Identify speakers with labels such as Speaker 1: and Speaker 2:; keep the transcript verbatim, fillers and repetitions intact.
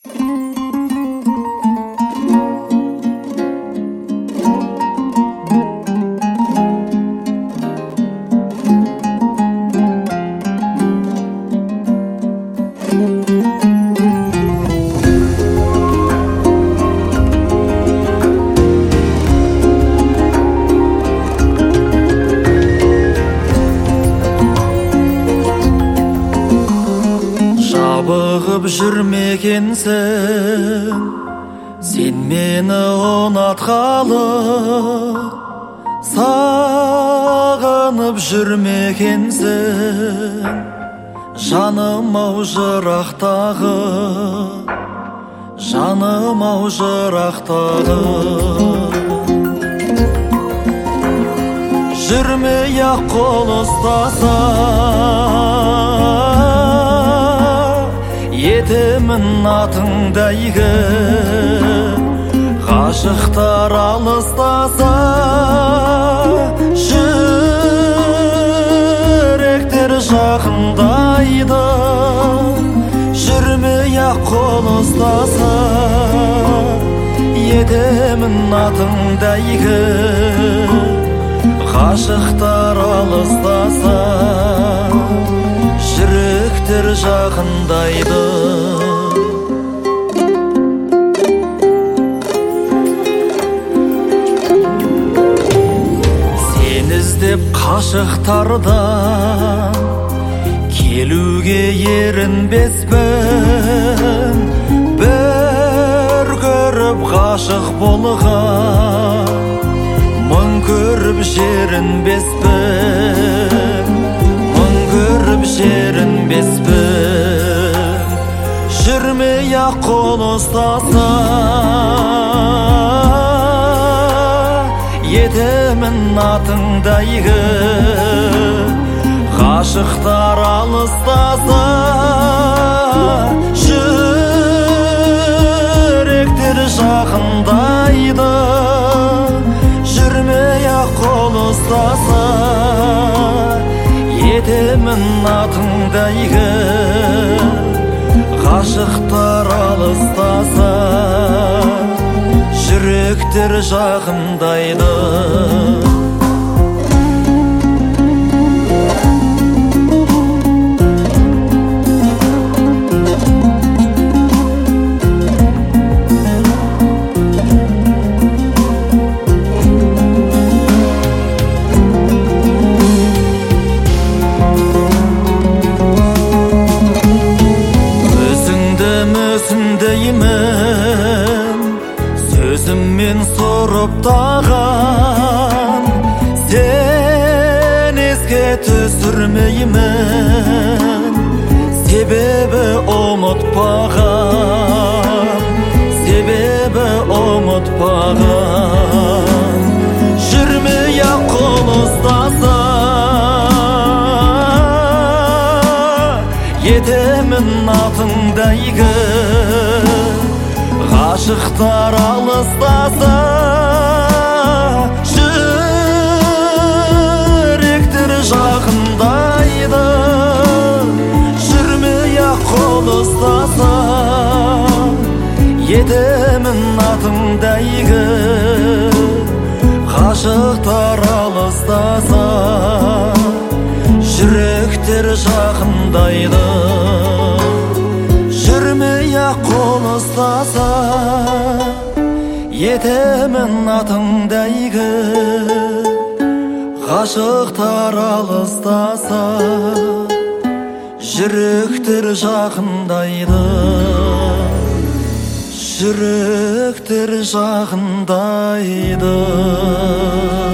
Speaker 1: Жабығып жүрмекенсің, сен мені ұнатқалы, сағынып жүрмекенсің, жаным ау жырақтағы, жаным ау жырақтағы. Жүрмей-ақ қол ұстасам, етемін атыңдайғы, ғашықтар алыстаса, жүректер жақындайды. Жүрмей-ақ қол ұстаса, етемін атыңдайғы, ғашықтар алыстаса, жүректер жақындайды. Сен іздеп қашықтардан келуге ерінбеспін, бір көріп ғашық болған, мың көріп жерінбеспін, мың көріп жерінбеспін. Жүрмей-ақ қол ұстаса, етемін атыңдайғы, ғашықтар алыстаса, жүректер жақындайды. Жүрмей-ақ қол ұстаса, етемін атыңдайғы, ғашықтар алыстаса, жүректер жақындайды. Сөзіммен сұрыптаған, сен еске түсірмеймін, себебі ұмытпаған, себебі ұмытпаған. Жүрмей-ақ қол ұстаса, етемін атыңдайғы, ғашықтар алыстаса, жүректер жақындайды. Жүрмей-ақ қол ұстаса, етемін атыңдайғы, ғашықтар алыстаса, жүректер жақындайды. Жүрмей-ақ қол ұстаса, етемін атыңдайғы, ғашықтар алыстаса, жүректер жақындайды. Жүректер жақындайды.